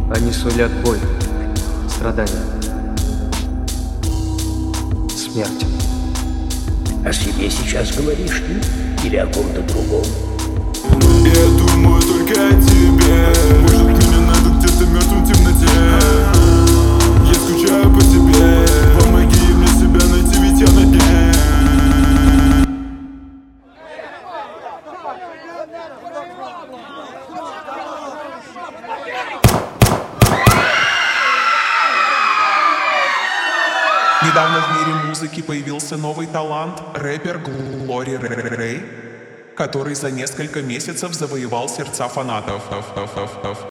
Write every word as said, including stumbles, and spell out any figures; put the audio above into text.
Они сулят боль, страдания, смерть. О себе сейчас говоришь ты или о ком-то другом? Я думаю только о тебе. Может, меня найдут где-то мертвым в темноте. Я скучаю по тебе. Помоги мне себя найти, ведь я на дне. Недавно в мире музыки появился новый талант, рэпер Глори Рэй, который за несколько месяцев завоевал сердца фанатов.